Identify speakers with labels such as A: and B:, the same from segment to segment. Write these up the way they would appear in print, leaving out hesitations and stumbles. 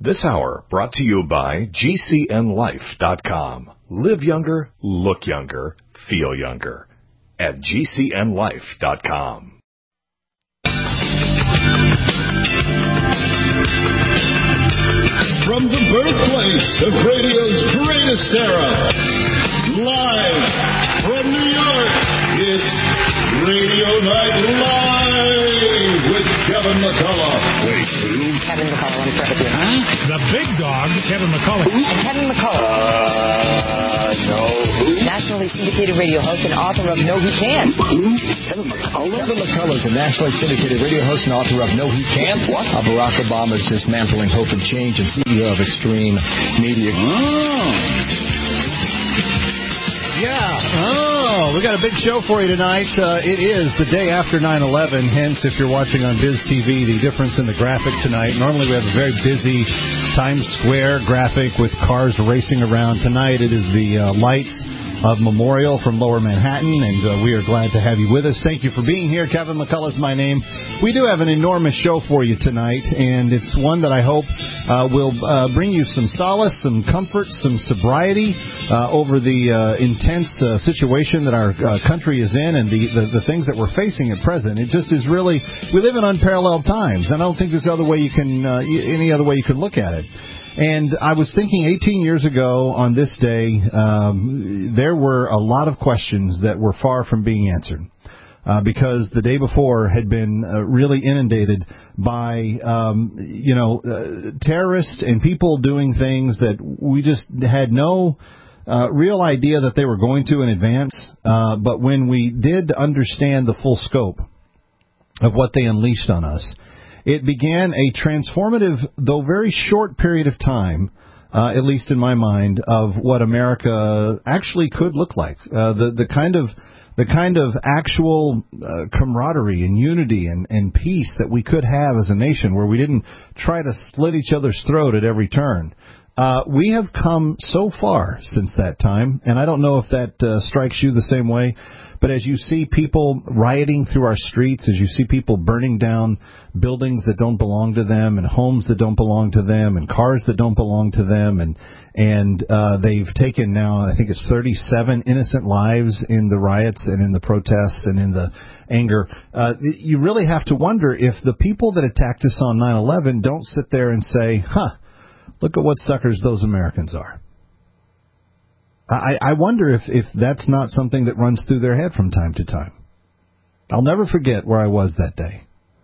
A: This hour brought to you by GCNLife.com. Live younger, look younger, feel younger at GCNLife.com.
B: From the birthplace of radio's greatest era, live from New York, it's Radio Night Live with Kevin McCullough.
C: Wait, who?
D: Kevin McCullough, let me start with you.
C: Huh?
E: The big dog, Kevin McCullough.
D: And Kevin McCullough.
B: No. Who?
D: Nationally syndicated radio host and author of No He Can't.
B: Who? Kevin McCullough?
F: Kevin McCullough is a nationally syndicated radio host and author of No He Can't.
B: What?
F: Barack Obama's dismantling hope and change and CEO of Extreme Media.
G: We got a big show for you tonight. It is the day after 9/11, hence, if you're watching on Biz TV, the difference in the graphic tonight. Normally we have a very busy Times Square graphic with cars racing around. Tonight it is the lights of Memorial from Lower Manhattan, and we are glad to have you with us. Thank you for being here. Kevin McCullough is my name. We do have an enormous show for you tonight, and it's one that I hope will bring you some solace, some comfort, some sobriety over the intense situation that our country is in and the things that we're facing at present. It just is really, we live in unparalleled times, and I don't think there's any other way you can look at it. And I was thinking 18 years ago on this day, there were a lot of questions that were far from being answered. Because the day before had been really inundated by, terrorists and people doing things that we just had no real idea that they were going to in advance. But when we did understand the full scope of what they unleashed on us, it began a transformative, though very short period of time, at least in my mind, of what America actually could look like. The kind of actual camaraderie and unity and peace that we could have as a nation, where we didn't try to slit each other's throat at every turn. We have come so far since that time, and I don't know if that strikes you the same way, but as you see people rioting through our streets, as you see people burning down buildings that don't belong to them, and homes that don't belong to them, and cars that don't belong to them, and they've taken now, I think it's 37 innocent lives in the riots and in the protests and in the anger, you really have to wonder if the people that attacked us on 9/11 don't sit there and say, look at what suckers those Americans are. I wonder if that's not something that runs through their head from time to time. I'll never forget where I was that day.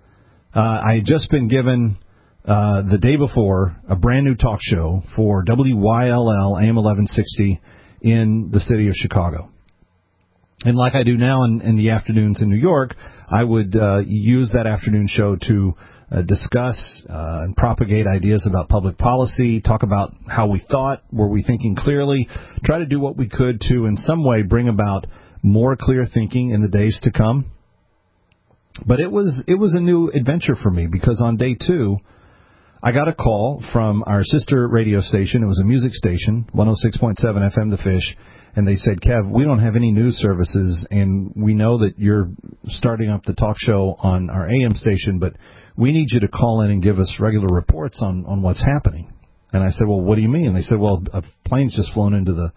G: I had just been given, the day before, a brand new talk show for WYLL AM 1160 in the city of Chicago. And like I do now in the afternoons in New York, I would use that afternoon show to discuss and propagate ideas about public policy, talk about how we thought, were we thinking clearly, try to do what we could to in some way bring about more clear thinking in the days to come. But it was a new adventure for me, because on day 2, I got a call from our sister radio station. It was a music station, 106.7 FM The Fish, and they said, Kev, we don't have any news services, and we know that you're starting up the talk show on our AM station, but we need you to call in and give us regular reports on what's happening. And I said, well, what do you mean? And they said, well, a plane's just flown into the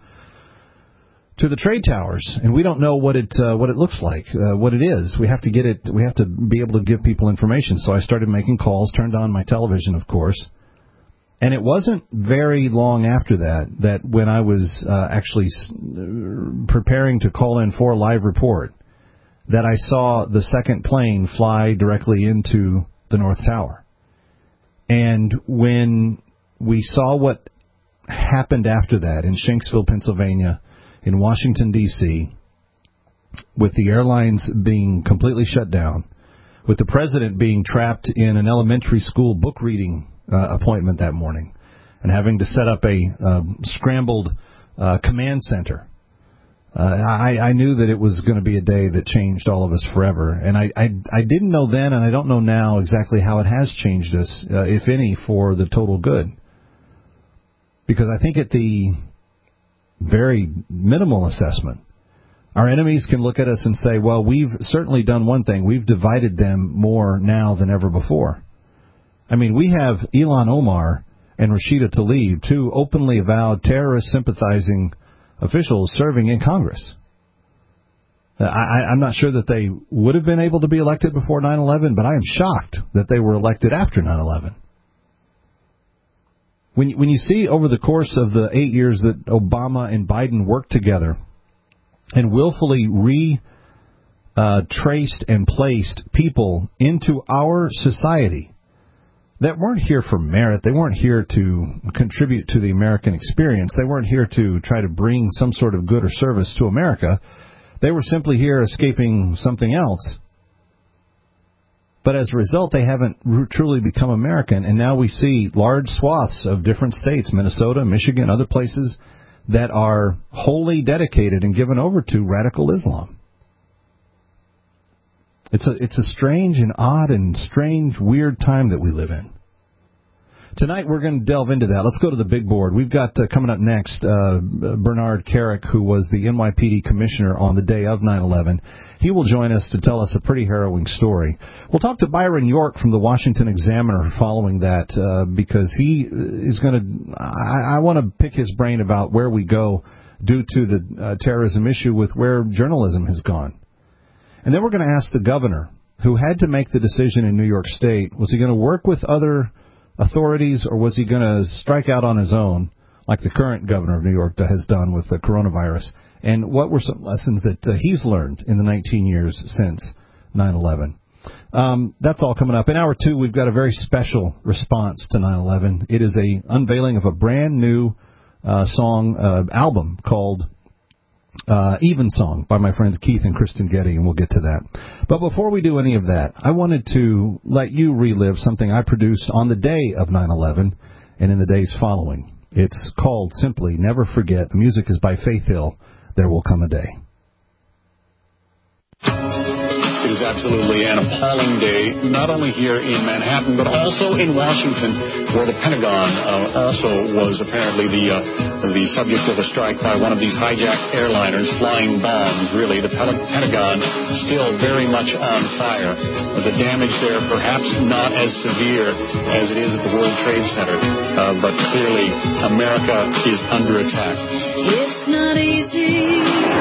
G: trade towers, and we don't know what it looks like, what it is. We have to get it. We have to be able to give people information. So I started making calls, turned on my television, of course. And it wasn't very long after that when I was actually preparing to call in for a live report, that I saw the second plane fly directly into the North Tower. And when we saw what happened after that in Shanksville, Pennsylvania, in Washington, D.C., with the airlines being completely shut down, with the president being trapped in an elementary school book reading appointment that morning, and having to set up a scrambled command center, I knew that it was going to be a day that changed all of us forever. And I didn't know then, and I don't know now exactly how it has changed us, if any, for the total good. Because I think at the very minimal assessment, our enemies can look at us and say, well, we've certainly done one thing. We've divided them more now than ever before. I mean, we have Ilhan Omar and Rashida Tlaib, two openly avowed terrorist-sympathizing officials serving in Congress. I'm not sure that they would have been able to be elected before 9/11, but I am shocked that they were elected after 9/11. When you see over the course of the 8 years that Obama and Biden worked together and willfully traced and placed people into our society that weren't here for merit, they weren't here to contribute to the American experience, they weren't here to try to bring some sort of good or service to America, they were simply here escaping something else. But as a result, they haven't truly become American, and now we see large swaths of different states, Minnesota, Michigan, other places, that are wholly dedicated and given over to radical Islam. It's a strange and odd and strange, weird time that we live in. Tonight we're going to delve into that. Let's go to the big board. We've got coming up next Bernard Kerik, who was the NYPD commissioner on the day of 9/11. He will join us to tell us a pretty harrowing story. We'll talk to Byron York from the Washington Examiner following that because he is going to... I want to pick his brain about where we go due to the terrorism issue with where journalism has gone. And then we're going to ask the governor, who had to make the decision in New York State, was he going to work with other authorities, or was he going to strike out on his own, like the current governor of New York has done with the coronavirus? And what were some lessons that he's learned in the 19 years since 9/11? That's all coming up. In hour two, we've got a very special response to 9/11. It is a unveiling of a brand new album called Evensong by my friends Keith and Kristen Getty, and we'll get to that. But before we do any of that, I wanted to let you relive something I produced on the day of 9/11 and in the days following. It's called simply Never Forget. The music is by Faith Hill. There Will Come a Day.
C: It is absolutely an appalling day, not only here in Manhattan, but also in Washington, where the Pentagon also was apparently the subject of a strike by one of these hijacked airliners flying bombs. Really, the Pentagon still very much on fire. The damage there perhaps not as severe as it is at the World Trade Center, but clearly America is under attack.
H: It's not easy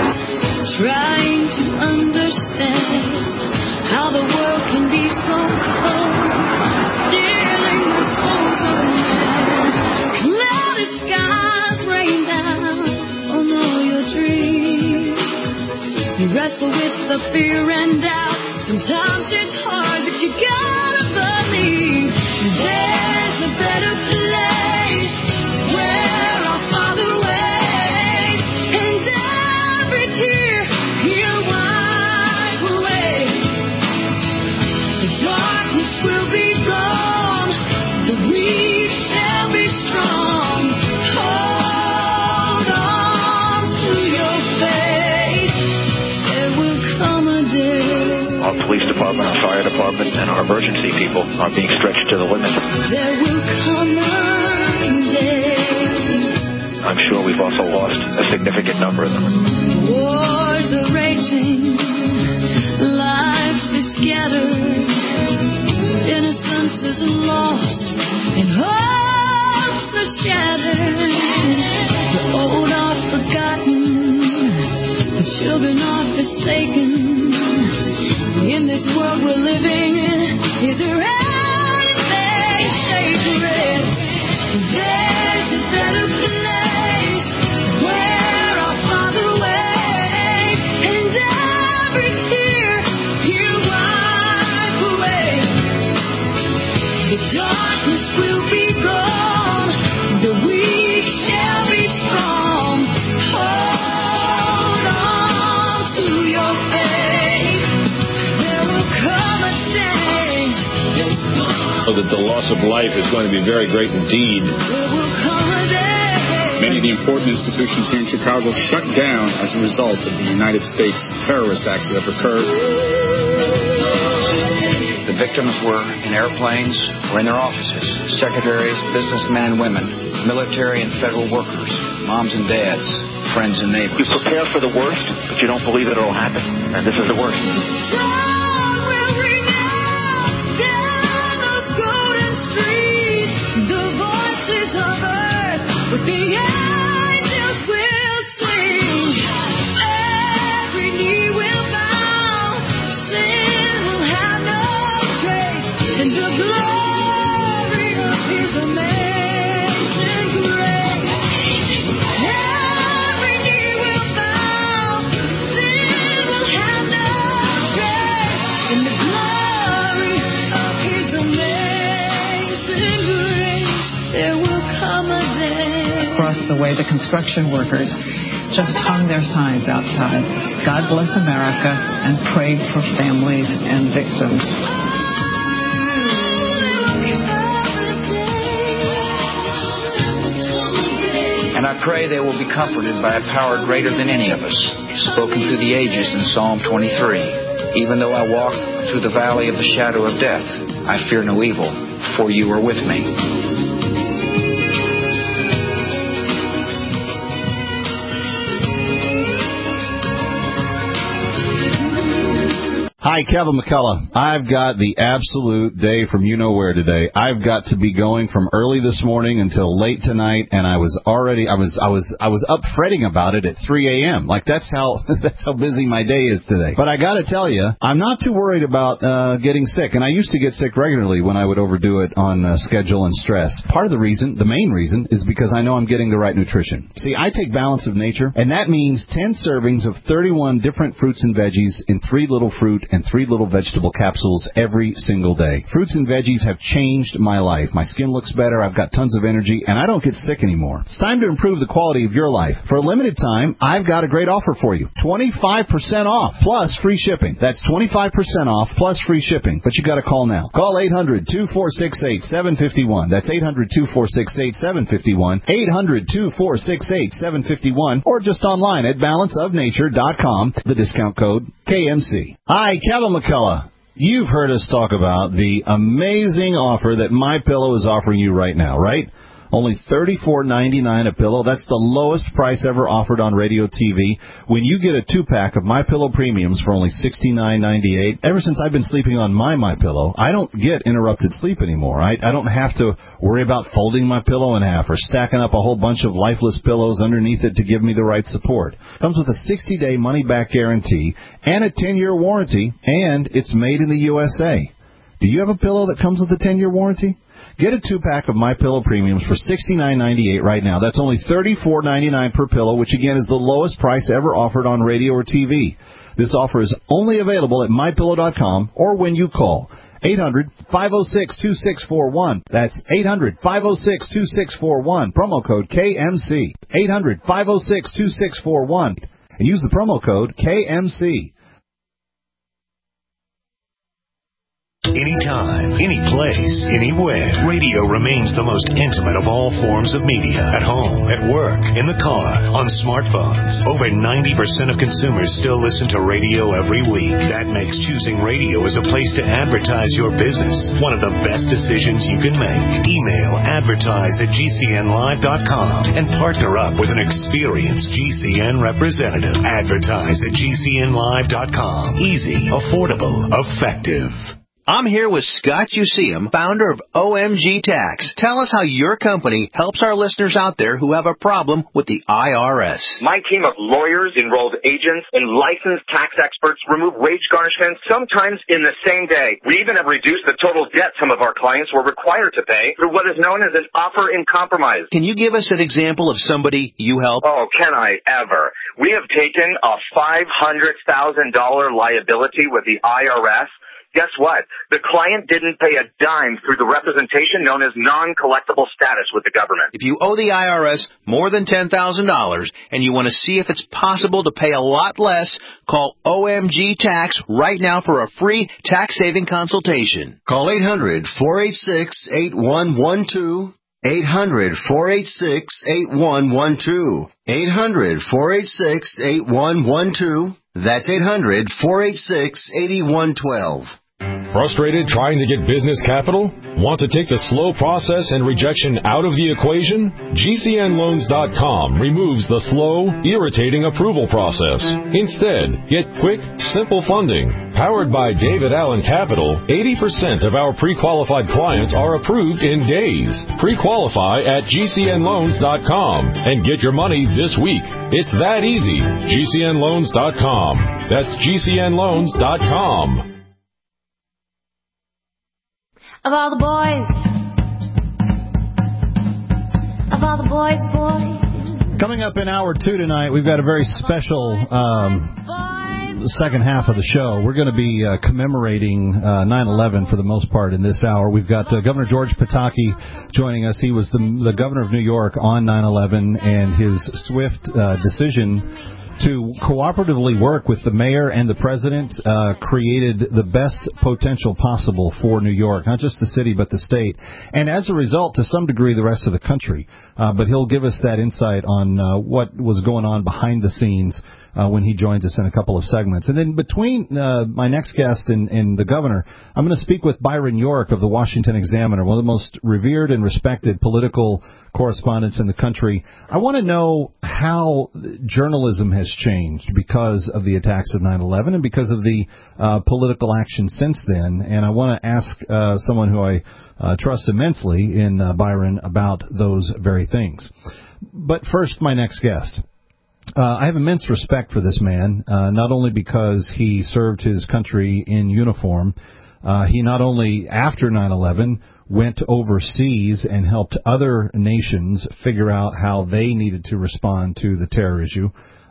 H: trying to understand how the world can be so cold, stealing the souls of men. Clouded skies rain down on all your dreams. You wrestle with the fear and doubt. Sometimes it's hard, but you gotta believe there's a better place where our Father waits, and every tear He'll wipe away. The darkness will be gone, the weak shall be strong. Hold on to your faith, there will come a day.
I: Our police department, our fire department, and our emergency people are being stretched to the limit.
H: There will come a day.
I: I'm sure we've also lost a significant number of them.
H: Wars are raging, lives are scattered, innocence is lost, and hopes are shattered. The old are forgotten, the children are forsaken. In this world we're living in, is there anything sacred? There's a better place where our Father waits, and every tear He'll wipe away. The darkness will be gone, the weak shall be strong. Hold on to your faith, there will come a day.
J: That the loss of life is going to be very great indeed.
H: There will come a day.
K: Many of the important institutions here in Chicago shut down as a result of the United States terrorist acts that have occurred.
L: The victims were in airplanes or in their offices. Secretaries, businessmen and women, military and federal workers, moms and dads, friends and neighbors.
I: You prepare for the worst, but you don't believe that it'll happen. And this is the worst.
H: The voices with the angels will sing. Every knee will bow, sin will have no trace in the glory of His amazing grace. Every knee will bow, sin will have no trace in the glory of His amazing grace. There will come a day.
M: Across the way, the construction workers just hung their signs outside. God bless America, and prayed for families and victims.
L: And I pray they will be comforted by a power greater than any of us, spoken through the ages in Psalm 23. Even though I walk through the valley of the shadow of death, I fear no evil, for you are with me.
G: Hi, Kevin McCullough. I've got the absolute day from you-know-where today. I've got to be going from early this morning until late tonight, and I was up fretting about it at 3 a.m. Like, that's how busy my day is today. But I got to tell you, I'm not too worried about getting sick, and I used to get sick regularly when I would overdo it on schedule and stress. Part of the reason, the main reason, is because I know I'm getting the right nutrition. See, I take Balance of Nature, and that means 10 servings of 31 different fruits and veggies in 3 little fruit and 3 little vegetable capsules every single day. Fruits and veggies have changed my life. My skin looks better, I've got tons of energy, and I don't get sick anymore. It's time to improve the quality of your life. For a limited time, I've got a great offer for you. 25% off plus free shipping. That's 25% off plus free shipping. But you got to call now. Call 800-2468-751. That's 800-2468-751. 800-2468-751. Or just online at balanceofnature.com. The discount code KMC. Hi, Kevin McCullough. You've heard us talk about the amazing offer that MyPillow is offering you right now, right? Only $34.99 a pillow. That's the lowest price ever offered on radio TV. When you get a 2-pack of MyPillow Premiums for only $69.98, ever since I've been sleeping on my MyPillow, I don't get interrupted sleep anymore. I don't have to worry about folding my pillow in half or stacking up a whole bunch of lifeless pillows underneath it to give me the right support. Comes with a 60-day money-back guarantee and a 10-year warranty, and it's made in the USA. Do you have a pillow that comes with a 10-year warranty? Get a 2-pack of MyPillow Premiums for $69.98 right now. That's only $34.99 per pillow, which again is the lowest price ever offered on radio or TV. This offer is only available at MyPillow.com or when you call 800-506-2641. That's 800-506-2641. Promo code KMC. 800-506-2641. And use the promo code KMC.
A: Anytime, any place, anywhere, radio remains the most intimate of all forms of media. At home, at work, in the car, on smartphones. Over 90% of consumers still listen to radio every week. That makes choosing radio as a place to advertise your business one of the best decisions you can make. Email advertise@gcnlive.com and partner up with an experienced GCN representative. Advertise@gcnlive.com. Easy, affordable, effective.
N: I'm here with Scott Useum, founder of OMG Tax. Tell us how your company helps our listeners out there who have a problem with the IRS.
O: My team of lawyers, enrolled agents, and licensed tax experts remove wage garnishments sometimes in the same day. We even have reduced the total debt some of our clients were required to pay through what is known as an offer in compromise.
N: Can you give us an example of somebody you help?
O: Oh, can I ever? We have taken a $500,000 liability with the IRS. Guess what? The client didn't pay a dime through the representation known as non-collectible status with the government.
N: If you owe the IRS more than $10,000 and you want to see if it's possible to pay a lot less, call OMG Tax right now for a free tax-saving consultation.
P: Call 800-486-8112. 800-486-8112. 800-486-8112. That's 800-486-8112.
Q: Frustrated trying to get business capital? Want to take the slow process and rejection out of the equation? GCNLoans.com removes the slow, irritating approval process. Instead, get quick, simple funding. Powered by David Allen Capital, 80% of our pre-qualified clients are approved in days. Pre-qualify at GCNLoans.com and get your money this week. It's that easy. GCNLoans.com. That's GCNLoans.com.
H: Of all the boys, boy.
G: Coming up in hour 2 tonight, we've got a very special second half of the show. We're going to be commemorating 9/11 for the most part in this hour. We've got Governor George Pataki joining us. He was the governor of New York on 9/11, and his swift decision to cooperatively work with the mayor and the president created the best potential possible for New York, not just the city but the state, and as a result, to some degree, the rest of the country. But he'll give us that insight on what was going on behind the scenes when he joins us in a couple of segments. And then between my next guest and the governor, I'm going to speak with Byron York of the Washington Examiner, one of the most revered and respected political correspondents in the country. I want to know how journalism has changed because of the attacks of 9/11 and because of the political action since then. And I want to ask someone who I trust immensely in Byron about those very things. But first, my next guest. I have immense respect for this man, not only because he served his country in uniform. He not only, after 9/11, went overseas and helped other nations figure out how they needed to respond to the terror issue,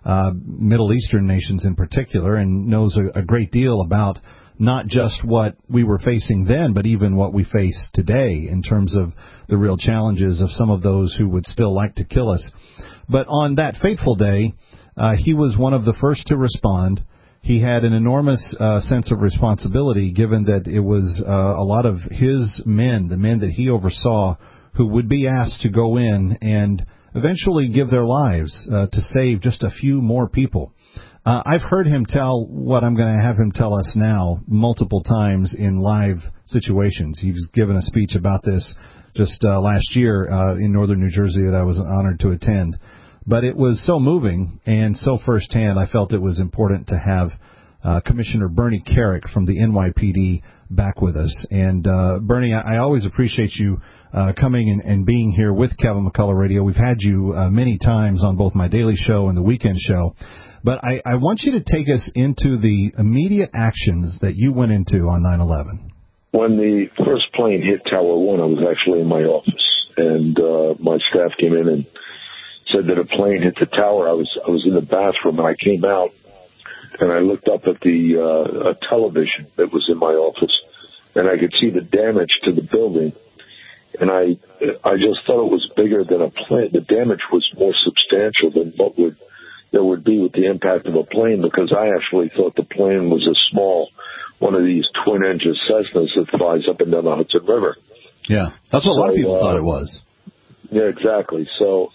G: Middle Eastern nations in particular, and knows a great deal about not just what we were facing then, but even what we face today in terms of the real challenges of some of those who would still like to kill us. But on that fateful day, he was one of the first to respond. He had an enormous sense of responsibility, given that it was a lot of his men, the men that he oversaw, who would be asked to go in and eventually give their lives to save just a few more people. I've heard him tell what I'm going to have him tell us now multiple times in live situations. He's given a speech about this just last year in northern New Jersey that I was honored to attend. But it was so moving and so firsthand, I felt it was important to have Commissioner Bernie Kerik from the NYPD back with us. And Bernie, I always appreciate you coming and being here with Kevin McCullough Radio. We've had you many times on both my daily show and the weekend show. But I want you to take us into the immediate actions that you went into on 9/11.
R: When the first plane hit Tower 1, I was actually in my office, and my staff came in and said that a plane hit the tower. I was in the bathroom, and I came out, and I looked up at the a television that was in my office, and I could see the damage to the building. And I just thought it was bigger than a plane. The damage was more substantial than what there would be with the impact of a plane, because I actually thought the plane was a small one of these twin-engine Cessnas that flies up and down the Hudson River.
G: Yeah, that's what a lot of people thought it was.
R: Yeah, exactly. So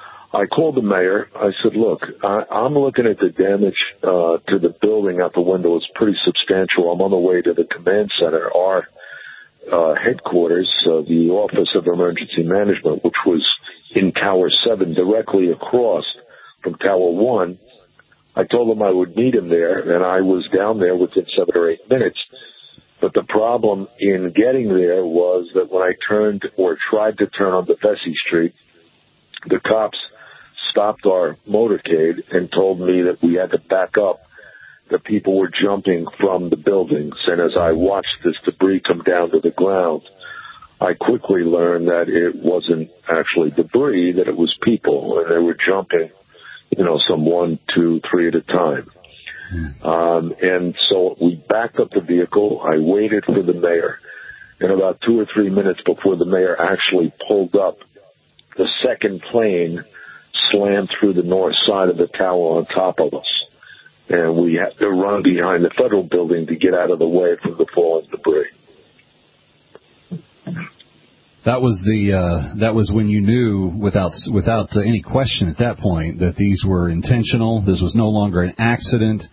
R: I called the mayor. I said, look, I'm looking at the damage to the building out the window. It's pretty substantial. I'm on the way to the command center, our headquarters, the Office of Emergency Management, which was in Tower 7, directly across from Tower 1. I told him I would meet him there, and I was down there within 7 or 8 minutes. But the problem in getting there was that when I turned or tried to turn onto Vesey Street, the cops stopped our motorcade and told me that we had to back up. The people were jumping from the buildings, and as I watched this debris come down to the ground, I quickly learned that it wasn't actually debris, that it was people, and they were jumping, some 1, 2, 3 at a time. And so we backed up the vehicle. I waited for the mayor, and about 2 or 3 minutes before the mayor actually pulled up, the second plane slammed through the north side of the tower on top of us. And we had to run behind the federal building to get out of the way from the falling debris.
G: That was when you knew without any question at that point that these were intentional. This was no longer an accident.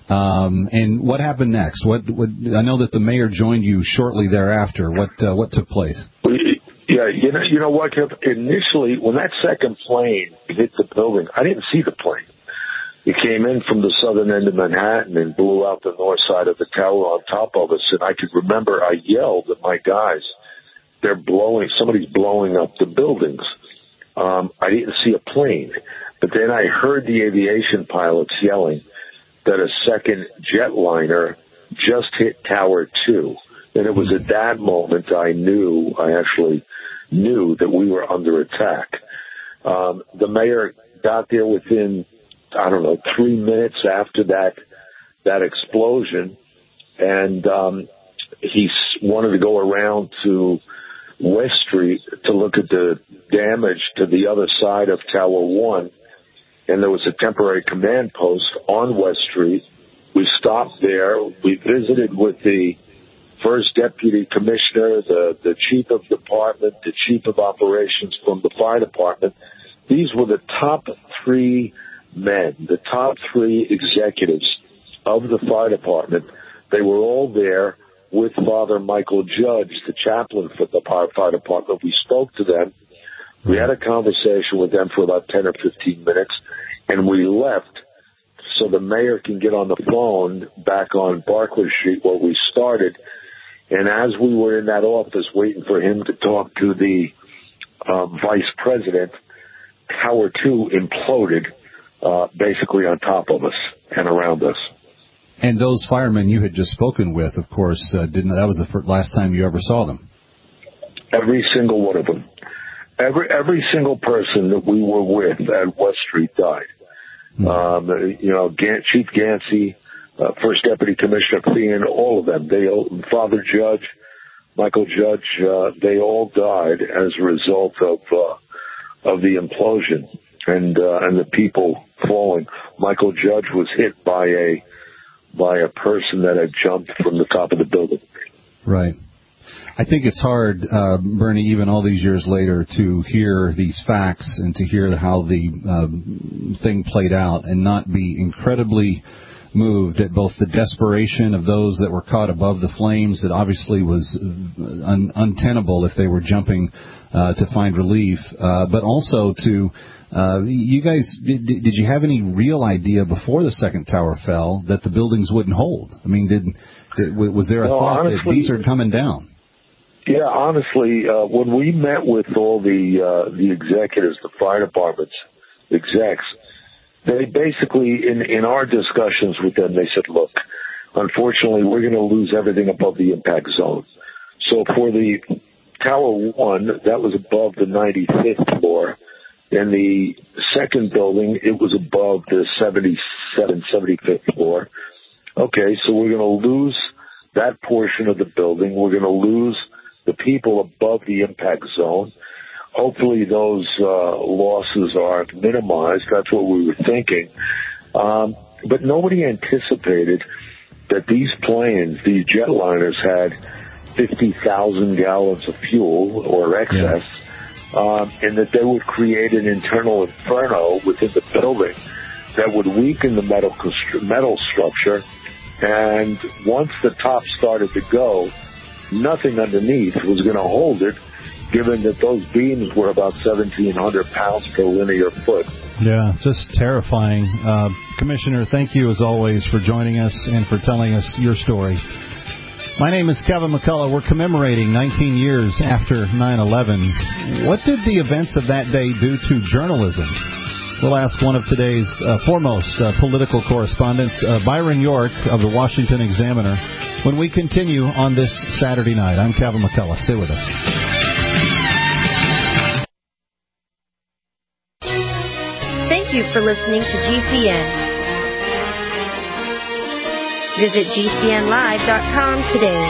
G: And what happened next? What I know that the mayor joined you shortly thereafter. What took place?
R: Yeah, you know what, Kev? Initially, when that second plane hit the building, I didn't see the plane. It came in from the southern end of Manhattan and blew out the north side of the tower on top of us. And I could remember I yelled at my guys, somebody's blowing up the buildings. I didn't see a plane. But then I heard the aviation pilots yelling that a second jetliner just hit Tower 2. And it was at that moment I actually knew that we were under attack. The mayor got there within, 3 minutes after that explosion, and he wanted to go around to West Street to look at the damage to the other side of Tower 1, and there was a temporary command post on West Street. We stopped there. We visited with the first deputy commissioner, the chief of department, the chief of operations from the fire department. These were the top 3 men, the top 3 executives of the fire department. They were all there with Father Michael Judge, the chaplain for the fire department. We spoke to them. We had a conversation with them for about 10 or 15 minutes, and we left so the mayor can get on the phone back on Barclay Street where we started. And as we were in that office waiting for him to talk to the vice president, Tower 2 imploded basically on top of us and around us.
G: And those firemen you had just spoken with, of course, that was the last time you ever saw them.
R: Every single one of them. Every single person that we were with at West Street died. Chief Gansey, First Deputy Commissioner Feehan, all of them. Father Judge, Michael Judge, they all died as a result of the implosion and the people falling. Michael Judge was hit by a person that had jumped from the top of the building.
G: Right. I think it's hard, Bernie, even all these years later, to hear these facts and to hear how the thing played out and not be incredibly moved at both the desperation of those that were caught above the flames that obviously was untenable if they were jumping to find relief, but also to you guys, did you have any real idea before the second tower fell that the buildings wouldn't hold? I mean, was there a thought that these are coming down?
R: Yeah, honestly, when we met with all the executives, the fire department's execs, they basically, in our discussions with them, they said, look, unfortunately, we're going to lose everything above the impact zone. So for the Tower 1, that was above the 95th floor. And the second building, it was above the 75th floor. Okay, so we're going to lose that portion of the building. We're going to lose the people above the impact zone. Hopefully those losses are minimized. That's what we were thinking. But nobody anticipated that these planes, these jetliners, had 50,000 gallons of fuel or excess, and that they would create an internal inferno within the building that would weaken the metal structure. And once the top started to go, nothing underneath was going to hold it, given that those beams were about 1,700 pounds per linear foot.
G: Yeah, just terrifying. Commissioner, thank you as always for joining us and for telling us your story. My name is Kevin McCullough. We're commemorating 19 years after 9/11. What did the events of that day do to journalism? We'll ask one of today's foremost political correspondents, Byron York of the Washington Examiner, when we continue on this Saturday night. I'm Kevin McCullough. Stay with us.
S: Thank you for listening to GCN. Visit GCNlive.com today.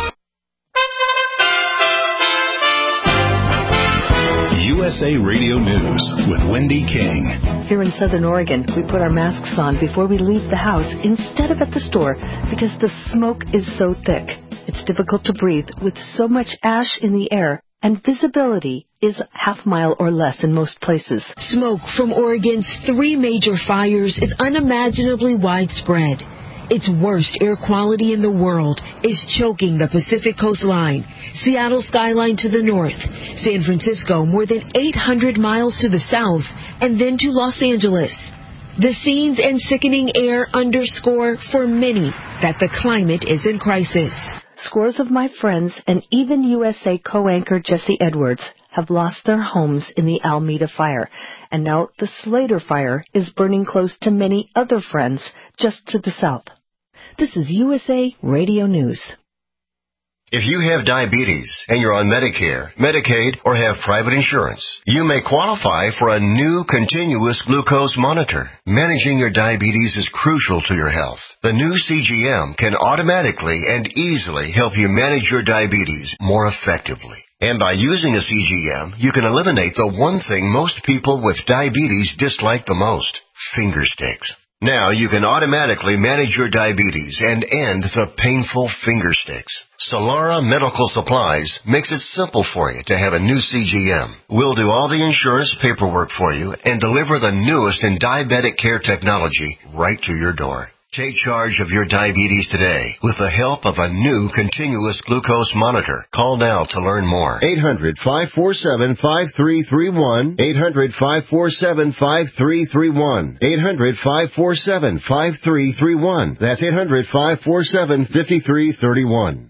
A: USA Radio News with Wendy King.
T: Here in Southern Oregon, we put our masks on before we leave the house instead of at the store because the smoke is so thick. It's difficult to breathe with so much ash in the air, and visibility is half-mile or less in most places.
U: Smoke from Oregon's 3 major fires is unimaginably widespread. Its worst air quality in the world is choking the Pacific coastline. Seattle skyline to the north, San Francisco more than 800 miles to the south, and then to Los Angeles. The scenes and sickening air underscore for many that the climate is in crisis.
T: Scores of my friends and even USA co-anchor Jesse Edwards have lost their homes in the Alameda fire, and now the Slater fire is burning close to many other friends just to the south. This is USA Radio News.
P: If you have diabetes and you're on Medicare, Medicaid, or have private insurance, you may qualify for a new continuous glucose monitor. Managing your diabetes is crucial to your health. The new CGM can automatically and easily help you manage your diabetes more effectively. And by using a CGM, you can eliminate the one thing most people with diabetes dislike the most: finger sticks. Now you can automatically manage your diabetes and end the painful finger sticks. Solara Medical Supplies makes it simple for you to have a new CGM. We'll do all the insurance paperwork for you and deliver the newest in diabetic care technology right to your door. Take charge of your diabetes today with the help of a new continuous glucose monitor. Call now to learn more.
V: 800-547-5331. 800-547-5331. 800-547-5331. That's 800-547-5331.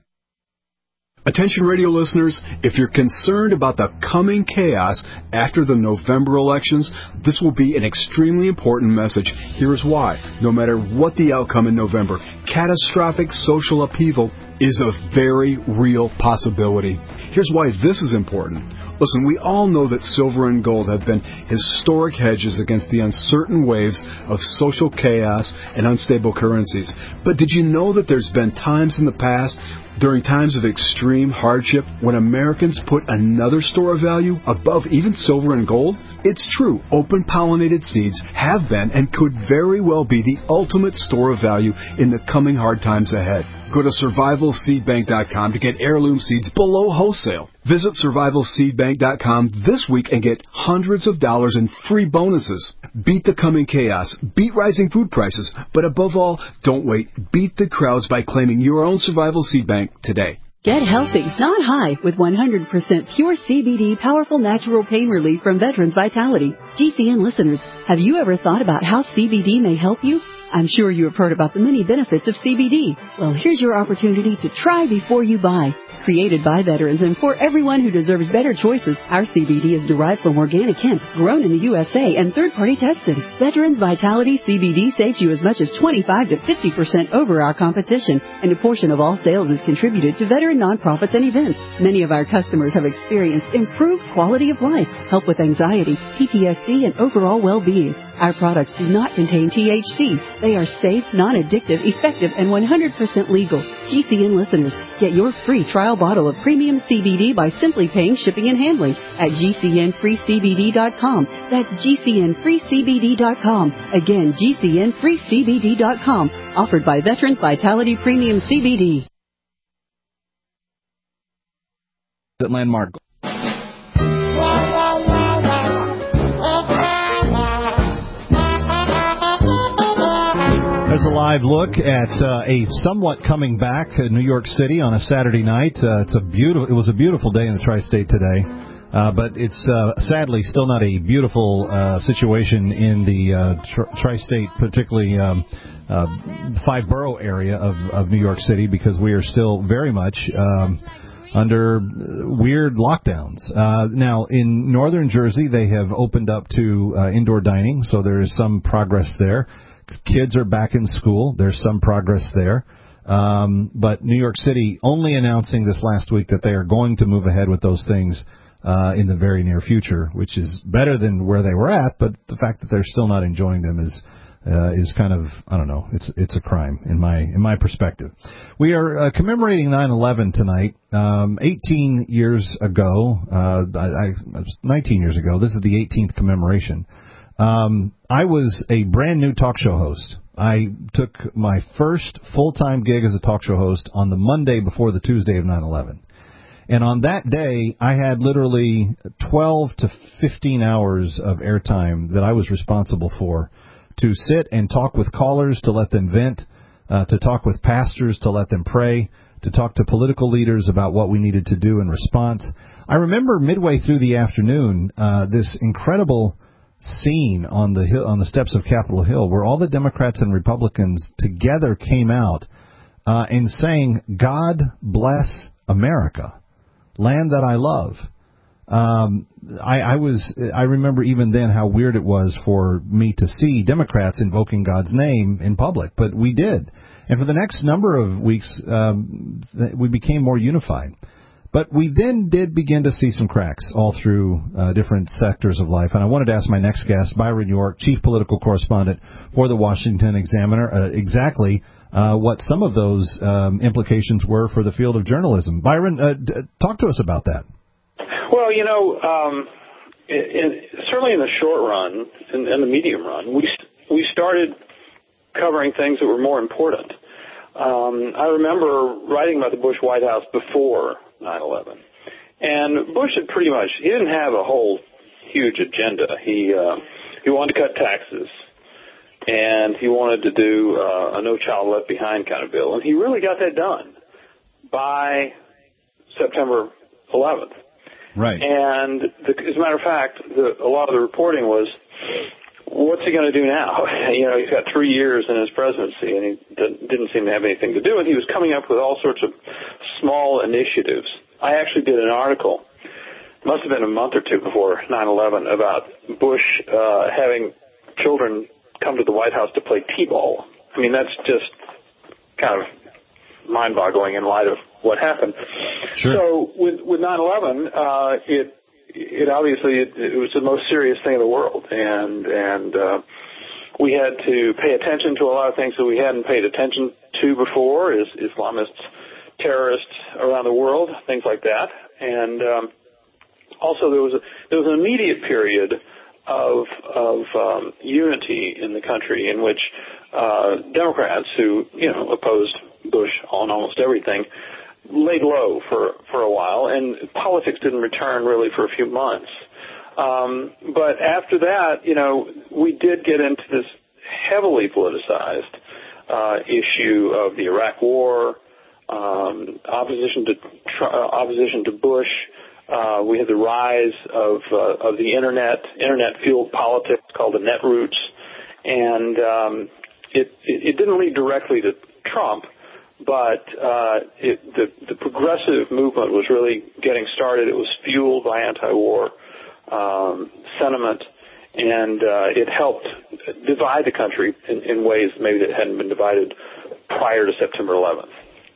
W: Attention radio listeners, if you're concerned about the coming chaos after the November elections, this will be an extremely important message. Here's why. No matter what the outcome in November, catastrophic social upheaval is a very real possibility. Here's why this is important. Listen, we all know that silver and gold have been historic hedges against the uncertain waves of social chaos and unstable currencies. But did you know that there's been times in the past, during times of extreme hardship, when Americans put another store of value above even silver and gold? It's true, open-pollinated seeds have been and could very well be the ultimate store of value in the coming hard times ahead. Go to survivalseedbank.com to get heirloom seeds below wholesale. Visit survivalseedbank.com this week and get hundreds of dollars in free bonuses. Beat the coming chaos. Beat rising food prices. But above all, don't wait. Beat the crowds by claiming your own Survival Seed Bank today.
X: Get healthy, not high, with 100% pure CBD powerful natural pain relief from Veterans Vitality. GCN listeners, have you ever thought about how CBD may help you? I'm sure you have heard about the many benefits of CBD. Well, here's your opportunity to try before you buy. Created by veterans and for everyone who deserves better choices, our CBD is derived from organic hemp, grown in the USA and third-party tested. Veterans Vitality CBD saves you as much as 25 to 50% over our competition, and a portion of all sales is contributed to veteran nonprofits and events. Many of our customers have experienced improved quality of life, help with anxiety, PTSD, and overall well-being. Our products do not contain THC. They are safe, non-addictive, effective, and 100% legal. GCN listeners, get your free trial bottle of premium CBD by simply paying shipping and handling at GCNFreeCBD.com. That's GCNFreeCBD.com. Again, GCNFreeCBD.com. Offered by Veterans Vitality Premium CBD.
G: That landmark. There's a live look at a somewhat coming back New York City on a Saturday night. It was a beautiful day in the tri-state today, but it's sadly still not a beautiful situation in the tri-state, particularly five-borough area of New York City, because we are still very much under weird lockdowns. Now, in northern Jersey, they have opened up to indoor dining, so there is some progress there. Kids are back in school. There's some progress there. But New York City only announcing this last week that they are going to move ahead with those things in the very near future, which is better than where they were at, but the fact that they're still not enjoying them is kind of, I don't know, it's a crime in my perspective. We are commemorating 9/11 tonight. 18 years ago, 19 years ago, this is the 18th commemoration. I was a brand new talk show host. I took my first full-time gig as a talk show host on the Monday before the Tuesday of 9/11. And on that day, I had literally 12 to 15 hours of airtime that I was responsible for to sit and talk with callers, to let them vent, to talk with pastors, to let them pray, to talk to political leaders about what we needed to do in response. I remember midway through the afternoon, this incredible scene on the hill, on the steps of Capitol Hill, where all the Democrats and Republicans together came out and sang, "God bless America, land that I love." I remember even then how weird it was for me to see Democrats invoking God's name in public, but we did. And for the next number of weeks, we became more unified. But we then did begin to see some cracks all through different sectors of life. And I wanted to ask my next guest, Byron York, chief political correspondent for the Washington Examiner, exactly what some of those implications were for the field of journalism. Byron, talk to us about that.
B: Well, you know, certainly in the short run and the medium run, we started covering things that were more important. I remember writing about the Bush White House before 9/11, and Bush had he didn't have a whole huge agenda. He wanted to cut taxes, and he wanted to do a No Child Left Behind kind of bill, and he really got that done by September 11th.
G: Right.
B: And as a matter of fact, a lot of the reporting was, what's he going to do now? You know, he's got 3 years in his presidency, and he didn't seem to have anything to do, and he was coming up with all sorts of small initiatives. I actually did an article, must have been a month or two before 9/11, about Bush having children come to the White House to play T-ball. I mean, that's just kind of mind-boggling in light of what happened.
G: Sure.
B: So with 9/11, it obviously it was the most serious thing in the world, and we had to pay attention to a lot of things that we hadn't paid attention to before, as Islamist terrorists around the world, things like that, and also there was an immediate period of unity in the country in which Democrats who opposed Bush on almost everything laid low for a while, and politics didn't return really for a few months. But after that, we did get into this heavily politicized issue of the Iraq War, opposition to Bush. We had the rise of the internet-fueled politics called the netroots, and it didn't lead directly to Trump, but the progressive movement was really getting started. It was fueled by anti-war sentiment, and it helped divide the country in ways maybe that hadn't been divided prior to September 11th.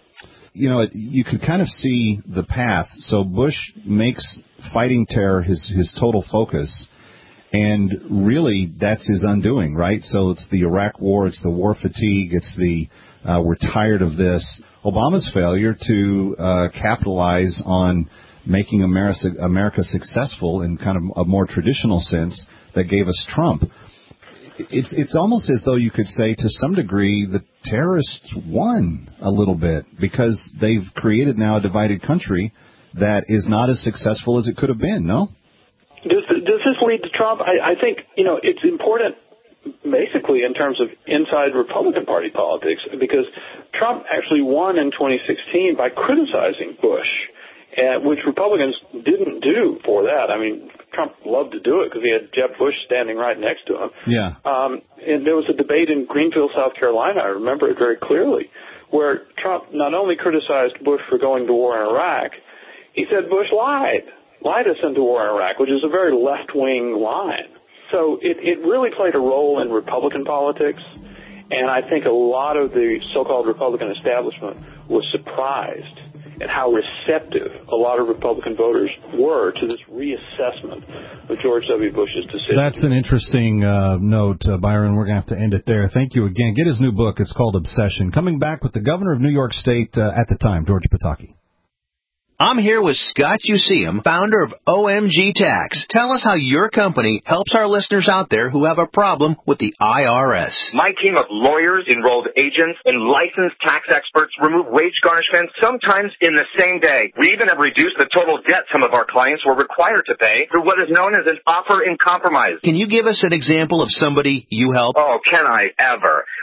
G: You could kind of see the path. So Bush makes fighting terror his total focus, and really that's his undoing, right? So it's the Iraq War, it's the war fatigue, it's the we're tired of this. Obama's failure to capitalize on making America successful in kind of a more traditional sense that gave us Trump. It's almost as though you could say to some degree the terrorists won a little bit because they've created now a divided country that is not as successful as it could have been, no?
B: Does this lead to Trump? I think, it's important basically in terms of inside Republican Party politics because Trump actually won in 2016 by criticizing Bush, which Republicans didn't do for that. I mean, Trump loved to do it because he had Jeb Bush standing right next to him.
G: Yeah.
B: And there was a debate in Greenville, South Carolina, I remember it very clearly, where Trump not only criticized Bush for going to war in Iraq, he said Bush lied us into war in Iraq, which is a very left-wing line. So it really played a role in Republican politics, and I think a lot of the so-called Republican establishment was surprised at how receptive a lot of Republican voters were to this reassessment of George W. Bush's decision.
G: That's an interesting note, Byron. We're going to have to end it there. Thank you again. Get his new book. It's called Obsession. Coming back with the governor of New York State at the time, George Pataki.
N: I'm here with Scott Useum, founder of OMG Tax. Tell us how your company helps our listeners out there who have a problem with the IRS.
O: My team of lawyers, enrolled agents, and licensed tax experts remove wage garnishments sometimes in the same day. We even have reduced the total debt some of our clients were required to pay through what is known as an offer in compromise.
N: Can you give us an example of somebody you help?
O: Oh, can I ever?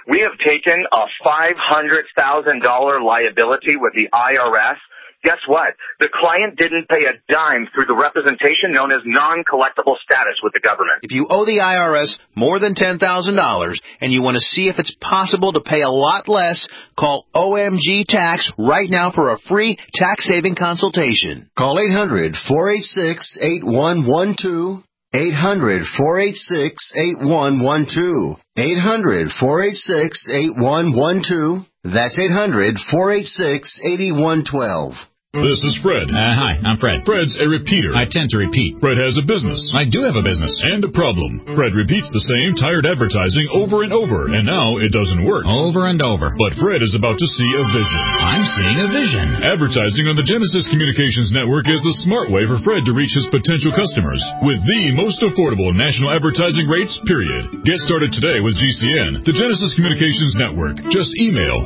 O: We have taken a $500,000 liability with the IRS. Guess what? The client didn't pay a dime through the representation known as non-collectible status with the government.
N: If you owe the IRS more than $10,000 and you want to see if it's possible to pay a lot less, call OMG Tax right now for a free tax-saving consultation.
P: Call 800-486-8112. 800-486-8112. 800-486-8112. That's 800-486-8112.
C: This is Fred.
D: Hi, I'm Fred.
C: Fred's a repeater.
D: I tend to repeat.
C: Fred has a business.
D: I do have a business.
C: And a problem. Fred repeats the same tired advertising over and over, and now it doesn't work.
D: Over and over.
C: But Fred is about to see a vision.
D: I'm seeing a vision.
C: Advertising on the Genesis Communications Network is the smart way for Fred to reach his potential customers with the most affordable national advertising rates, period. Get started today with GCN, the Genesis Communications Network. Just email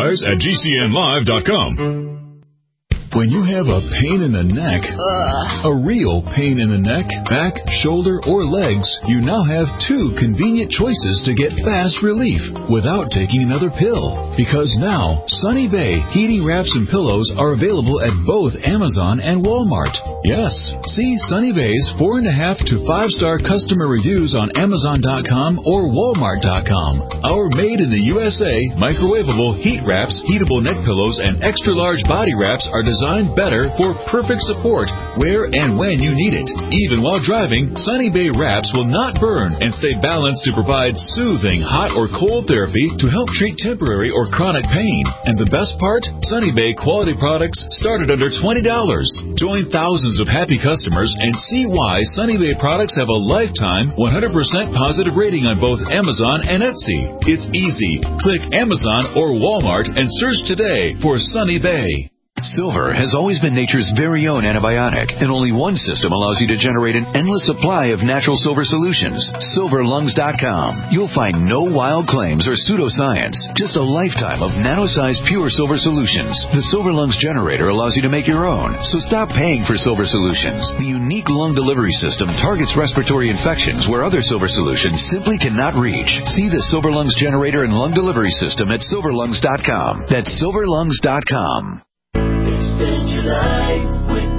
C: advertise@gcnlive.com. When you have a pain in the neck, a real pain in the neck, back, shoulder, or legs, you now have two convenient choices to get fast relief without taking another pill. Because now, Sunny Bay heating wraps and pillows are available at both Amazon and Walmart. Yes, see Sunny Bay's 4.5 to 5-star customer reviews on Amazon.com or Walmart.com. Our made in the USA microwavable heat wraps, heatable neck pillows, and extra large body wraps are designed better for perfect support where and when you need it. Even while driving, Sunny Bay wraps will not burn and stay balanced to provide soothing hot or cold therapy to help treat temporary or chronic pain. And the best part? Sunny Bay quality products start at under $20. Join thousands of happy customers and see why Sunny Bay products have a lifetime 100% positive rating on both Amazon and Etsy. It's easy. Click Amazon or Walmart and search today for Sunny Bay.
E: Silver has always been nature's very own antibiotic, and only one system allows you to generate an endless supply of natural silver solutions. SilverLungs.com. You'll find no wild claims or pseudoscience, just a lifetime of nano-sized pure silver solutions. The Silver Lungs generator allows you to make your own, so stop paying for silver solutions. The unique lung delivery system targets respiratory infections where other silver solutions simply cannot reach. See the Silver Lungs generator and lung delivery system at SilverLungs.com. That's SilverLungs.com.
H: Extend your life with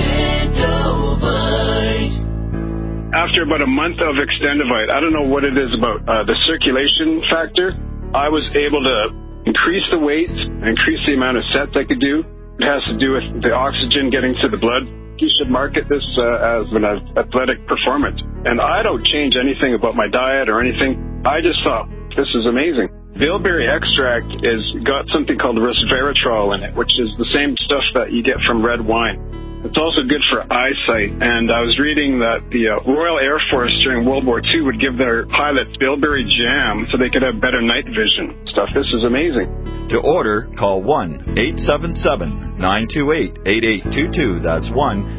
H: Extendovite.
K: After about a month of Extendovite, I don't know what it is about the circulation factor. I was able to increase the weight, increase the amount of sets I could do. It has to do with the oxygen getting to the blood. You should market this as an athletic performance. And I don't change anything about my diet or anything. I just thought, this is amazing. Bilberry extract is got something called resveratrol in it, which is the same stuff that you get from red wine. It's also good for eyesight, and I was reading that the Royal Air Force during World War II would give their pilots bilberry jam so they could have better night vision stuff. This is amazing.
F: To order, call 1-877-928-8822. That's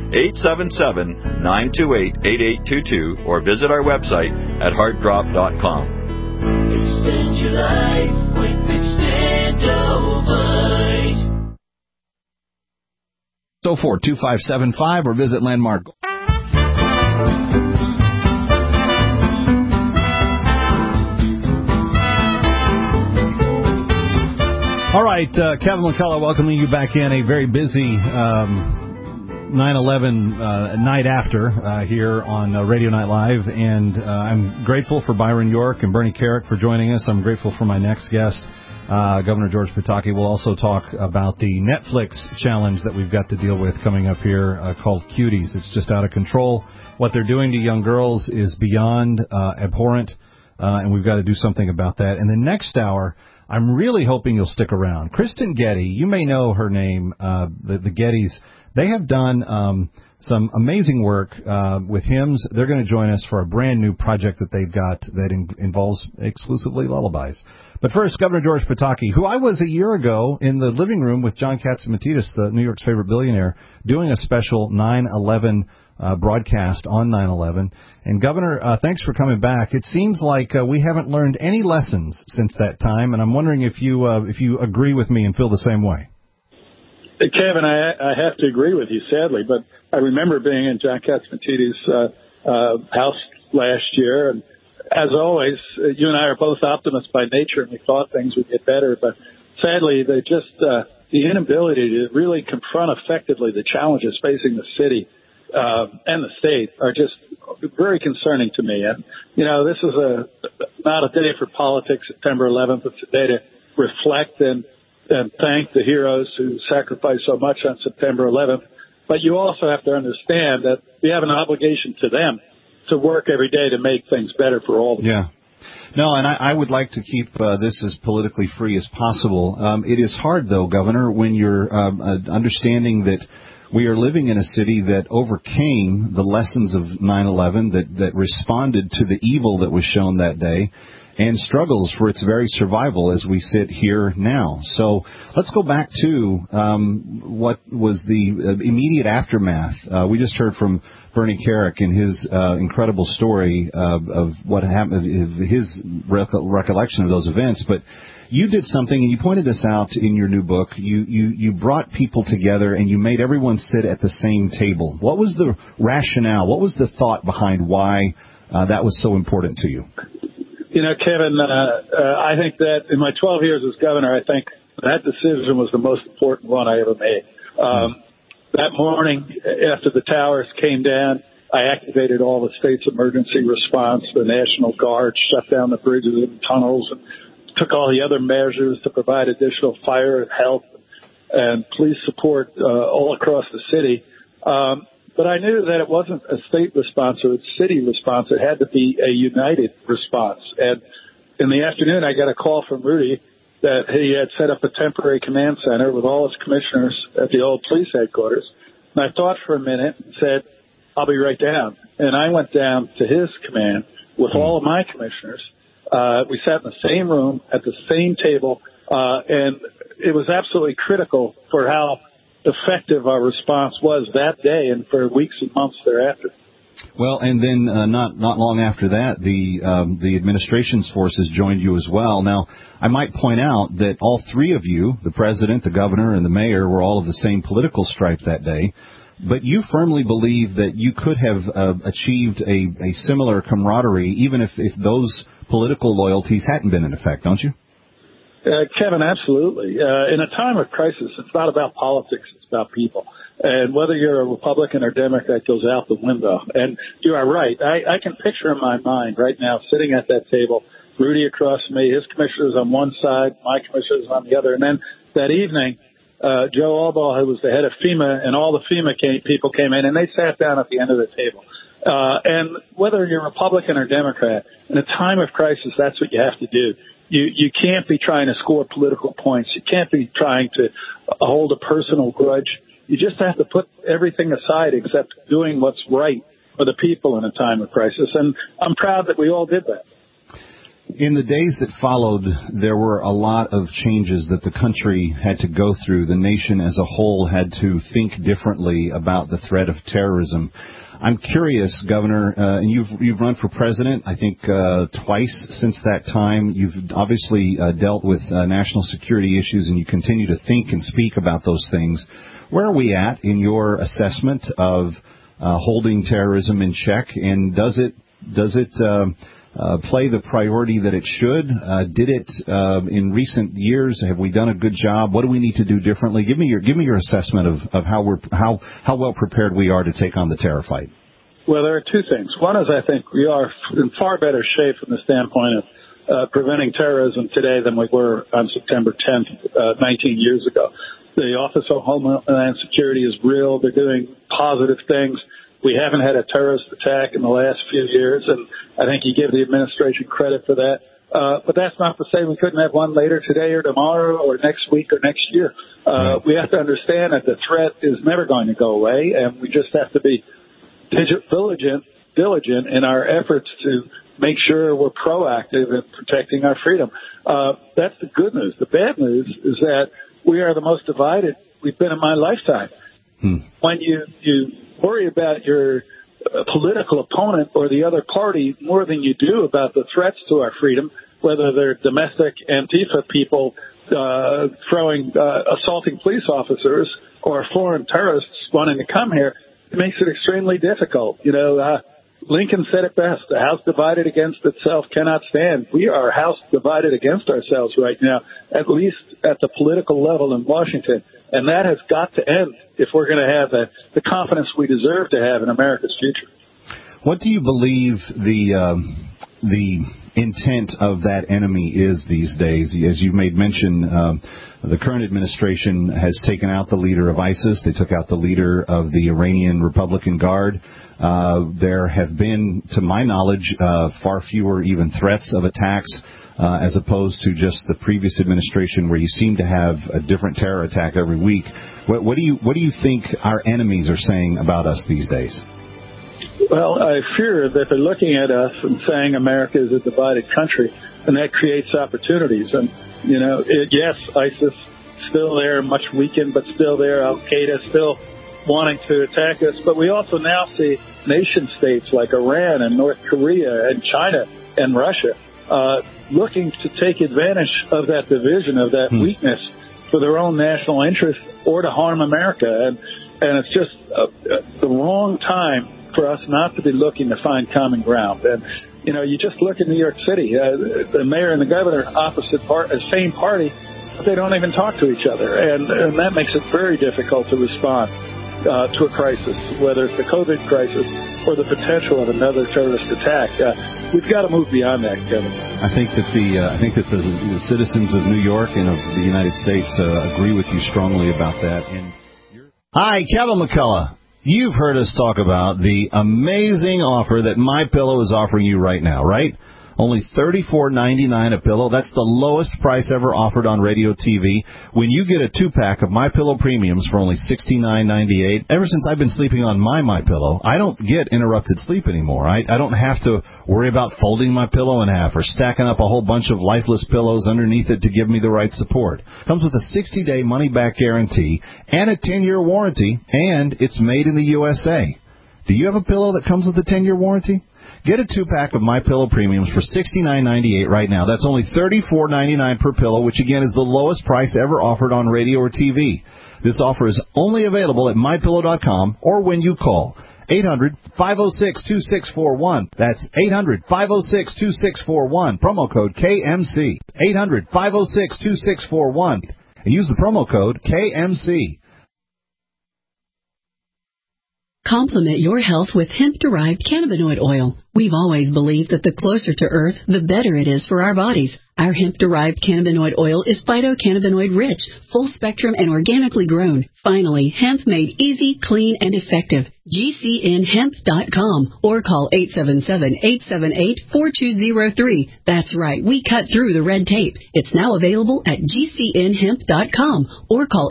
F: 1-877-928-8822, or visit our website at heartdrop.com.
H: Extend your life with Extendovite.
G: 2575 or visit Landmark. All right, Kevin McCullough welcoming you back in. A very busy 9/11 night after here on Radio Night Live, and I'm grateful for Byron York and Bernie Carrick for joining us. I'm grateful for my next guest, Governor George Pataki. We'll also talk about the Netflix challenge that we've got to deal with coming up here called Cuties. It's just out of control. What they're doing to young girls is beyond abhorrent, and we've got to do something about that. In the next hour, I'm really hoping you'll stick around. Kristen Getty, you may know her name, the Gettys. They have done some amazing work with hymns. They're going to join us for a brand new project that they've got that involves exclusively lullabies. But first, Governor George Pataki, who I was a year ago in the living room with John Catsimatidis, the New York's favorite billionaire, doing a special 9/11 broadcast on 9/11. And Governor, thanks for coming back. It seems like we haven't learned any lessons since that time, and I'm wondering if you agree with me and feel the same way.
Y: Kevin, I have to agree with you, sadly, but I remember being in John Catsimatidis' house last year, and as always, you and I are both optimists by nature, and we thought things would get better. But sadly, they just the inability to really confront effectively the challenges facing the city and the state are just very concerning to me. And, you know, this is not a day for politics, September 11th. It's a day to reflect and thank the heroes who sacrificed so much on September 11th. But you also have to understand that we have an obligation to them to work every day to make things better for all of us.
G: Yeah. No, and I would like to keep this as politically free as possible. It is hard, though, Governor, when you're understanding that we are living in a city that overcame the lessons of 9/11, that responded to the evil that was shown that day, and struggles for its very survival as we sit here now. So let's go back to what was the immediate aftermath. We just heard from Bernie Kerik in his incredible story of what happened, his recollection of those events. But you did something, and you pointed this out in your new book. You brought people together, and you made everyone sit at the same table. What was the rationale? What was the thought behind why that was so important to you?
Y: You know, Kevin, I think that in my 12 years as governor, I think that decision was the most important one I ever made. That morning, after the towers came down, I activated all the state's emergency response. The National Guard shut down the bridges and tunnels and took all the other measures to provide additional fire, health, and police support all across the city. But I knew that it wasn't a state response or a city response. It had to be a united response. And in the afternoon, I got a call from Rudy that he had set up a temporary command center with all his commissioners at the old police headquarters. And I thought for a minute and said, I'll be right down. And I went down to his command with all of my commissioners. We sat in the same room at the same table, and it was absolutely critical for how effective our response was that day and for weeks and months thereafter.
G: Well, and then not long after that, the administration's forces joined you as well. Now, I might point out that all three of you, the president, the governor, and the mayor, were all of the same political stripe that day. But you firmly believe that you could have achieved a similar camaraderie even if those political loyalties hadn't been in effect, don't you?
Y: Kevin, absolutely. In a time of crisis, it's not about politics, it's about people. And whether you're a Republican or Democrat goes out the window. And you are right. I can picture in my mind right now sitting at that table, Rudy across from me, his commissioners on one side, my commissioners on the other. And then that evening, Joe Albaugh, who was the head of FEMA, and all the FEMA people came in, and they sat down at the end of the table. And whether you're Republican or Democrat, in a time of crisis, that's what you have to do. You can't be trying to score political points. You can't be trying to hold a personal grudge. You just have to put everything aside except doing what's right for the people in a time of crisis. And I'm proud that we all did that.
G: In the days that followed, there were a lot of changes that the country had to go through. The nation as a whole had to think differently about the threat of terrorism. I'm curious, Governor, and you've run for president, I think, twice since that time. You've obviously dealt with national security issues, and you continue to think and speak about those things. Where are we at in your assessment of holding terrorism in check, and does it play the priority that it should? Did it in recent years? Have we done a good job? What do we need to do differently? Give me your assessment of how well prepared we are to take on the terror fight.
Y: Well, there are two things. One is I think we are in far better shape from the standpoint of preventing terrorism today than we were on September 10th, 19 years ago. The Office of Homeland Security is real. They're doing positive things. We haven't had a terrorist attack in the last few years, and I think you give the administration credit for that. But that's not to say we couldn't have one later today or tomorrow or next week or next year. We have to understand that the threat is never going to go away, and we just have to be diligent in our efforts to make sure we're proactive in protecting our freedom. That's the good news. The bad news is that we are the most divided we've been in my lifetime. When you worry about your political opponent or the other party more than you do about the threats to our freedom, whether they're domestic Antifa people assaulting police officers or foreign terrorists wanting to come here, it makes it extremely difficult. You know, Lincoln said it best. A house divided against itself cannot stand. We are a house divided against ourselves right now, at least at the political level in Washington. And that has got to end if we're going to have the confidence we deserve to have in America's future.
G: What do you believe the intent of that enemy is these days? As you made mention, the current administration has taken out the leader of ISIS. They took out the leader of the Iranian Republican Guard. There have been, to my knowledge, far fewer even threats of attacks as opposed to just the previous administration, where you seem to have a different terror attack every week. What do you think our enemies are saying about us these days?
Y: Well, I fear that they're looking at us and saying America is a divided country, and that creates opportunities. And, you know, yes, ISIS still there, much weakened, but still there. Al-Qaeda still wanting to attack us. But we also now see nation states like Iran and North Korea and China and Russia looking to take advantage of that division, of that weakness for their own national interest or to harm America. And it's just the wrong time for us not to be looking to find common ground. And, you know, you just look at New York City, the mayor and the governor, same party, but they don't even talk to each other. And that makes it very difficult to respond to a crisis, whether it's the COVID crisis or the potential of another terrorist attack. We've got to move beyond that, Kevin.
G: I think that the citizens of New York and of the United States agree with you strongly about that. Hi, Kevin McCullough. You've heard us talk about the amazing offer that MyPillow is offering you right now, right? Only $34.99 a pillow. That's the lowest price ever offered on radio TV. When you get a 2-pack of MyPillow Premiums for only $69.98, ever since I've been sleeping on my MyPillow, I don't get interrupted sleep anymore. I don't have to worry about folding my pillow in half or stacking up a whole bunch of lifeless pillows underneath it to give me the right support. Comes with a 60-day money-back guarantee and a 10-year warranty, and it's made in the USA. Do you have a pillow that comes with a 10-year warranty? Get a 2-pack of MyPillow Premiums for $69.98 right now. That's only $34.99 per pillow, which again is the lowest price ever offered on radio or TV. This offer is only available at MyPillow.com or when you call 800-506-2641. That's 800-506-2641. Promo code KMC. 800-506-2641. And use the promo code KMC.
X: Complement your health with hemp-derived cannabinoid oil. We've always believed that the closer to Earth, the better it is for our bodies. Our hemp-derived cannabinoid oil is phytocannabinoid-rich, full-spectrum, and organically grown. Finally, hemp made easy, clean, and effective. GCNhemp.com or call 877-878-4203. That's right, we cut through the red tape. It's now available at GCNhemp.com or call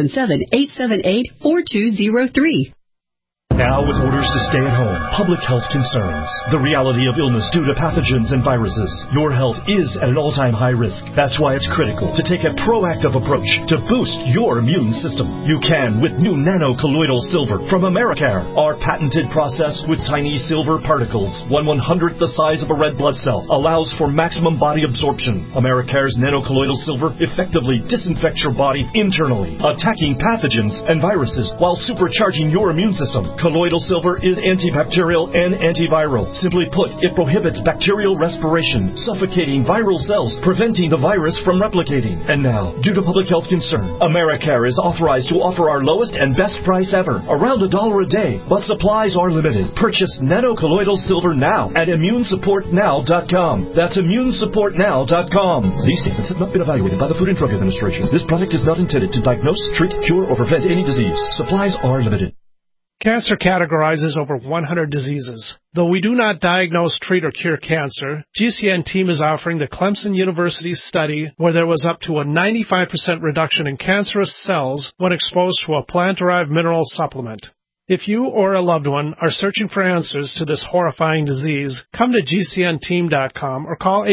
X: 877-878-4203.
I: Now with orders to stay at home, public health concerns, the reality of illness due to pathogens and viruses, your health is at an all-time high risk. That's why it's critical to take a proactive approach to boost your immune system. You can with new nano-colloidal silver from Americare. Our patented process with tiny silver particles, 1/100th the size of a red blood cell, allows for maximum body absorption. Americare's nano-colloidal silver effectively disinfects your body internally, attacking pathogens and viruses while supercharging your immune system. Colloidal silver is antibacterial and antiviral. Simply put, it prohibits bacterial respiration, suffocating viral cells, preventing the virus from replicating. And now, due to public health concern, Americare is authorized to offer our lowest and best price ever, around $1 a day, but supplies are limited. Purchase nano-colloidal silver now at ImmuneSupportNow.com. That's ImmuneSupportNow.com. These statements have not been evaluated by the Food and Drug Administration. This product is not intended to diagnose, treat, cure, or prevent any disease. Supplies are limited.
J: Cancer categorizes over 100 diseases. Though we do not diagnose, treat, or cure cancer, GCN team is offering the Clemson University study where there was up to a 95% reduction in cancerous cells when exposed to a plant-derived mineral supplement. If you or a loved one are searching for answers to this horrifying disease, come to GCNteam.com or call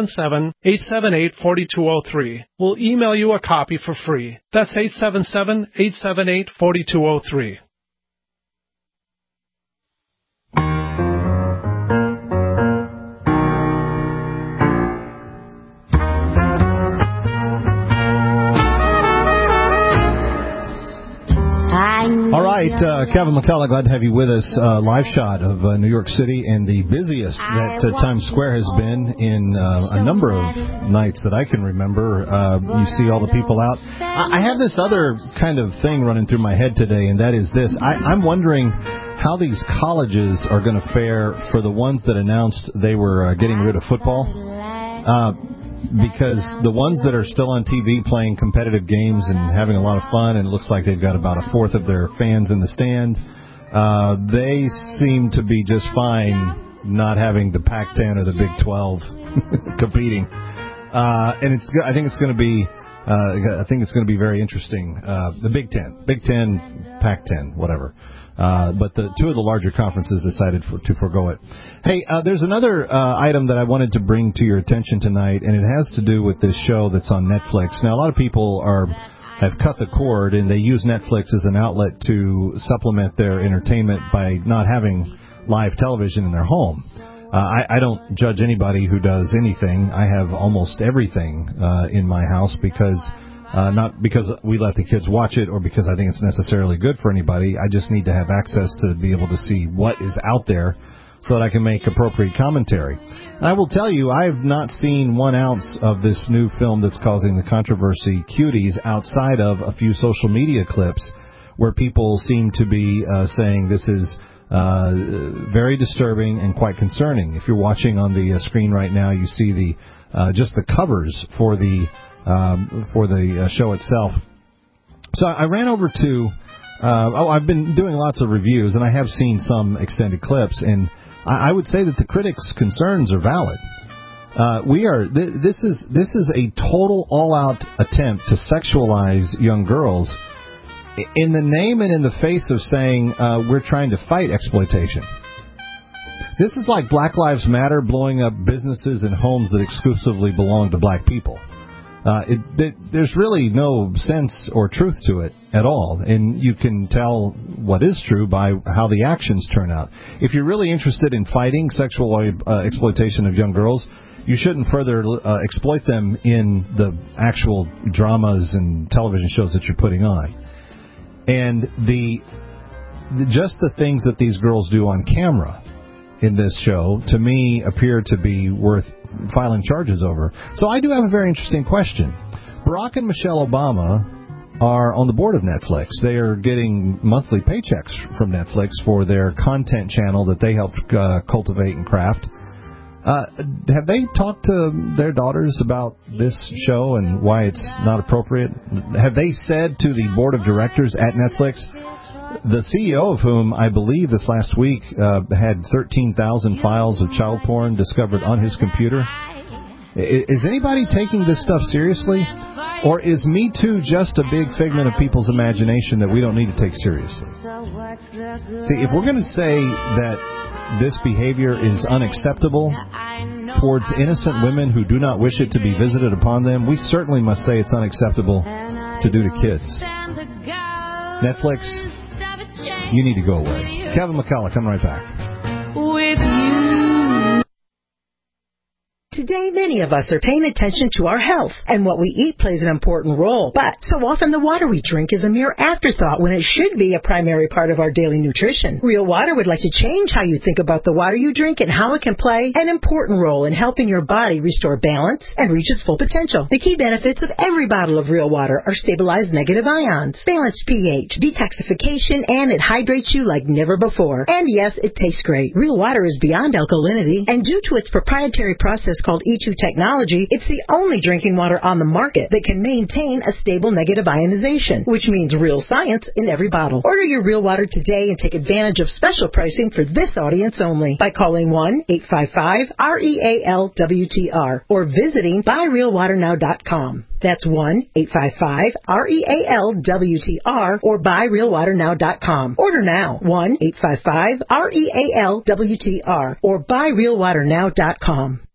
J: 877-878-4203. We'll email you a copy for free. That's 877-878-4203.
G: All right, Kevin McCullough, glad to have you with us. Live shot of New York City, and the busiest that Times Square has been in a number of nights that I can remember. You see all the people out. I have this other kind of thing running through my head today, and that is this. I'm wondering how these colleges are going to fare for the ones that announced they were getting rid of football. Because the ones that are still on TV playing competitive games and having a lot of fun, and it looks like they've got about a fourth of their fans in the stand, they seem to be just fine not having the Pac-10 or the Big 12 competing. And I think it's going to be very interesting. The Big 10, Pac-10, whatever. But the two of the larger conferences decided to forego it. Hey, there's another item that I wanted to bring to your attention tonight, and it has to do with this show that's on Netflix. Now, a lot of people have cut the cord, and they use Netflix as an outlet to supplement their entertainment by not having live television in their home. I don't judge anybody who does anything. I have almost everything in my house because... not because we let the kids watch it or because I think it's necessarily good for anybody. I just need to have access to be able to see what is out there so that I can make appropriate commentary. And I will tell you, I have not seen 1 ounce of this new film that's causing the controversy, Cuties, outside of a few social media clips where people seem to be saying this is very disturbing and quite concerning. If you're watching on the screen right now, you see just the covers for the show itself. So I ran over to, I've been doing lots of reviews, and I have seen some extended clips, and I would say that the critics' concerns are valid. This is a total all-out attempt to sexualize young girls in the name and in the face of saying we're trying to fight exploitation. This is like Black Lives Matter blowing up businesses and homes that exclusively belong to black people. There's really no sense or truth to it at all, and you can tell what is true by how the actions turn out. If you're really interested in fighting sexual exploitation of young girls, you shouldn't further exploit them in the actual dramas and television shows that you're putting on. And just the things that these girls do on camera in this show, to me, appear to be worth filing charges over. So I do have a very interesting question. Barack and Michelle Obama are on the board of Netflix. They are getting monthly paychecks from Netflix for their content channel that they helped cultivate and craft. Have they talked to their daughters about this show and why it's not appropriate? Have they said to the board of directors at Netflix, the CEO of whom I believe this last week had 13,000 files of child porn discovered on his computer? Is anybody taking this stuff seriously? Or is Me Too just a big figment of people's imagination that we don't need to take seriously? See, if we're going to say that this behavior is unacceptable towards innocent women who do not wish it to be visited upon them, we certainly must say it's unacceptable to do to kids. Netflix, you need to go away. Kevin McCullough, coming right back.
U: With you. Today, many of us are paying attention to our health, and what we eat plays an important role. But so often the water we drink is a mere afterthought when it should be a primary part of our daily nutrition. Real Water would like to change how you think about the water you drink and how it can play an important role in helping your body restore balance and reach its full potential. The key benefits of every bottle of Real Water are stabilized negative ions, balanced pH, detoxification, and it hydrates you like never before. And yes, it tastes great. Real Water is beyond alkalinity, and due to its proprietary process called E2 technology, it's the only drinking water on the market that can maintain a stable negative ionization, which means real science in every bottle. Order your Real Water today and take advantage of special pricing for this audience only by calling 1-855-REAL-WTR or visiting buyrealwaternow.com. That's 1-855-REAL-WTR or buyrealwaternow.com. Order now. 1-855-REAL-WTR or buyrealwaternow.com.